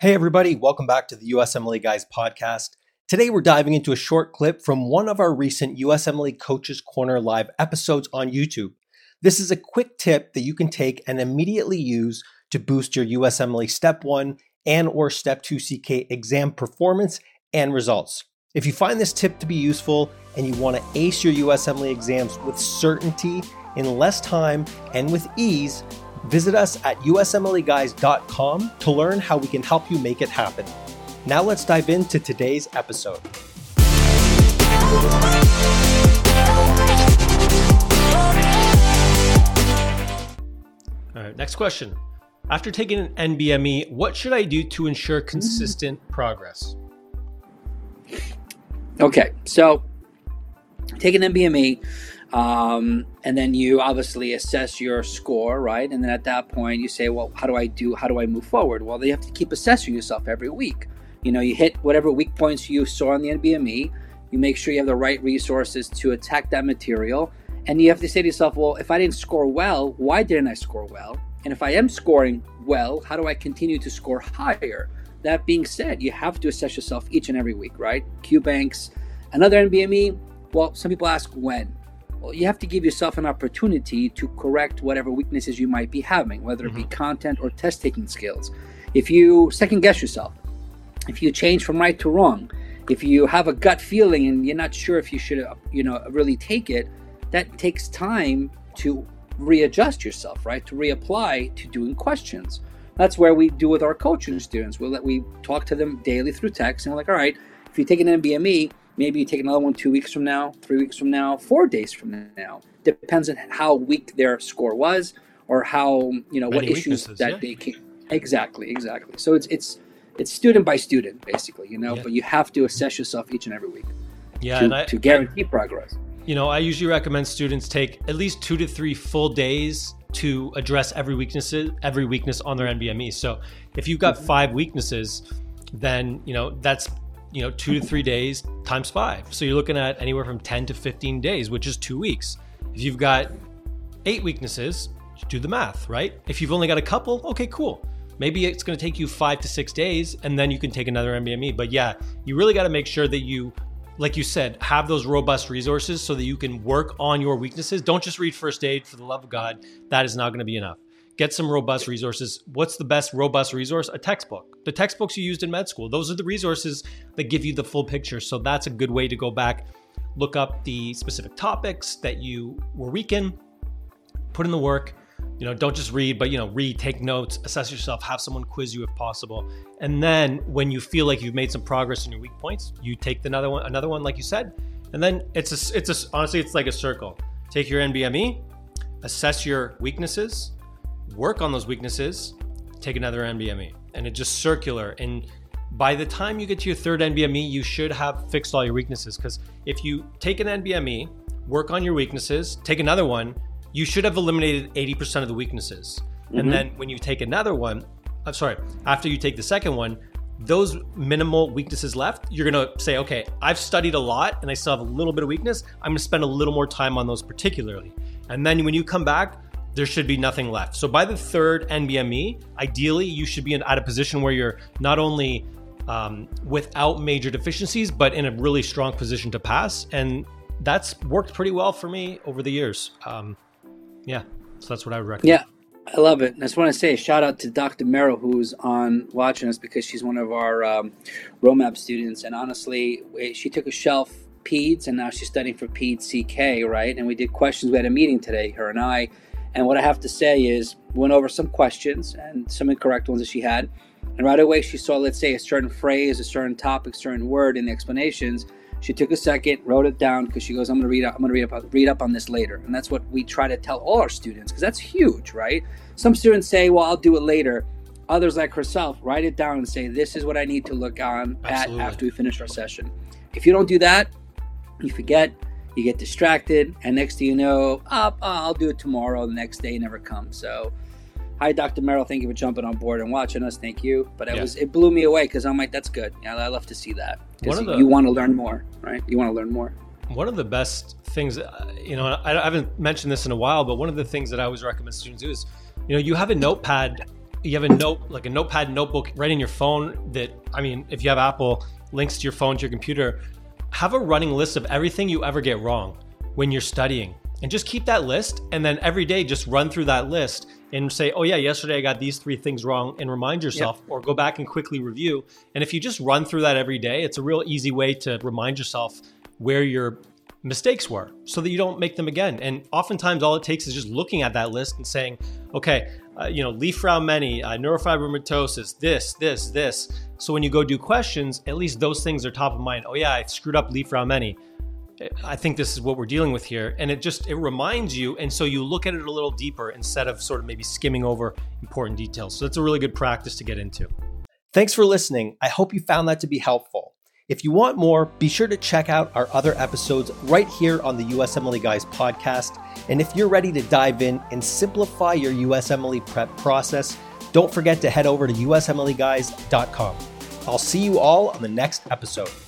Hey everybody, welcome back to the USMLE Guys podcast. Today we're diving into a short clip from one of our recent USMLE Coaches Corner live episodes on YouTube. This is a quick tip that you can take and immediately use to boost your USMLE Step 1 and or Step 2 CK exam performance and results. If you find this tip to be useful and you want to ace your USMLE exams with certainty in less time and with ease, visit us at usmleguys.com to learn how we can help you make it happen. Now let's dive into today's episode. All right, next question. After taking an NBME, what should I do to ensure consistent progress? Okay, so take an NBME, and then you obviously assess your score, right? And then at that point, you say, well, how do I move forward? Well, you have to keep assessing yourself every week. You know, you hit whatever weak points you saw on the NBME, you make sure you have the right resources to attack that material, and you have to say to yourself, well, if I didn't score well, why didn't I score well? And if I am scoring well, how do I continue to score higher? That being said, you have to assess yourself each and every week, right? QBanks, another NBME, well, some people ask when. Well, you have to give yourself an opportunity to correct whatever weaknesses you might be having, whether it be content or test taking skills. If you second guess yourself, if you change from right to wrong, if you have a gut feeling and you're not sure if you should, really take it, that takes time to readjust yourself, right? To reapply to doing questions. That's where we do with our coaching students. We talk to them daily through text, and we're like, all right, if you take an NBME, maybe you take another one 2 weeks from now, 3 weeks from now, 4 days from now. Depends on how weak their score was, or how what issues that they came. Exactly. So it's student by student, basically, But you have to assess yourself each and every week. To guarantee progress. I usually recommend students take at least 2 to 3 full days to address every weakness on their NBME. So if you've got 5 weaknesses, then that's 2 to 3 days times 5. So you're looking at anywhere from 10 to 15 days, which is 2 weeks. If you've got 8 weaknesses, do the math, right? If you've only got a couple, okay, cool. Maybe it's going to take you 5 to 6 days, and then you can take another NBME. But yeah, you really got to make sure that you, like you said, have those robust resources so that you can work on your weaknesses. Don't just read first aid, for the love of God. That is not going to be enough. Get some robust resources. What's the best robust resource? A textbook. The textbooks you used in med school. Those are the resources that give you the full picture. So that's a good way to go back, look up the specific topics that you were weak in, put in the work. Don't just read, but read, take notes, assess yourself, have someone quiz you if possible. And then when you feel like you've made some progress in your weak points, you take another one like you said. And then honestly, it's like a circle. Take your NBME, assess your weaknesses, work on those weaknesses, take another NBME, and it's just circular. And by the time you get to your third NBME, you should have fixed all your weaknesses. Because if you take an NBME, work on your weaknesses, take another one, you should have eliminated 80% of the weaknesses. And then when you take another one, after you take the second one, those minimal weaknesses left, you're going to say, okay, I've studied a lot and I still have a little bit of weakness. I'm going to spend a little more time on those particularly. And then when you come back, there should be nothing left. So by the third NBME, ideally, you should be at a position where you're not only without major deficiencies, but in a really strong position to pass. And that's worked pretty well for me over the years. So that's what I would recommend. Yeah, I love it. And I just want to say a shout out to Dr. Merrill, who's on watching us, because she's one of our ROMAP students. And honestly, she took a shelf PEDS, and now she's studying for PEDS CK, right? And we did questions. We had a meeting today, her and I. And what I have to say is, went over some questions and some incorrect ones that she had. And right away she saw, let's say, a certain phrase, a certain topic, certain word in the explanations. She took a second, wrote it down, because she goes, I'm going to read up on this later. And that's what we try to tell all our students, because that's huge, right? Some students say, well, I'll do it later. Others, like herself, write it down and say, this is what I need to look at after we finish our session. If you don't do that, you forget. You get distracted, and next thing you know, I'll do it tomorrow. The next day never comes. So, hi, Dr. Merrill. Thank you for jumping on board and watching us. Thank you. But it blew me away, because I'm like, that's good. I love to see that. Because you want to learn more, right? You want to learn more. One of the best things, I haven't mentioned this in a while, but one of the things that I always recommend students do is, you have a notepad you have a notepad, notebook right in your phone that, I mean, if you have Apple, links to your phone, to your computer, have a running list of everything you ever get wrong when you're studying. And just keep that list. And then every day, just run through that list and say, oh yeah, yesterday I got these 3 things wrong, and remind yourself, or go back and quickly review. And if you just run through that every day, it's a real easy way to remind yourself where your mistakes were so that you don't make them again. And oftentimes all it takes is just looking at that list and saying, okay, Li-Fraumeni, neurofibromatosis, this. So when you go do questions, at least those things are top of mind. Oh yeah, I screwed up Li-Fraumeni. I think this is what we're dealing with here. And it reminds you. And so you look at it a little deeper instead of sort of maybe skimming over important details. So that's a really good practice to get into. Thanks for listening. I hope you found that to be helpful. If you want more, be sure to check out our other episodes right here on the USMLE Guys podcast. And if you're ready to dive in and simplify your USMLE prep process, don't forget to head over to usmleguys.com. I'll see you all on the next episode.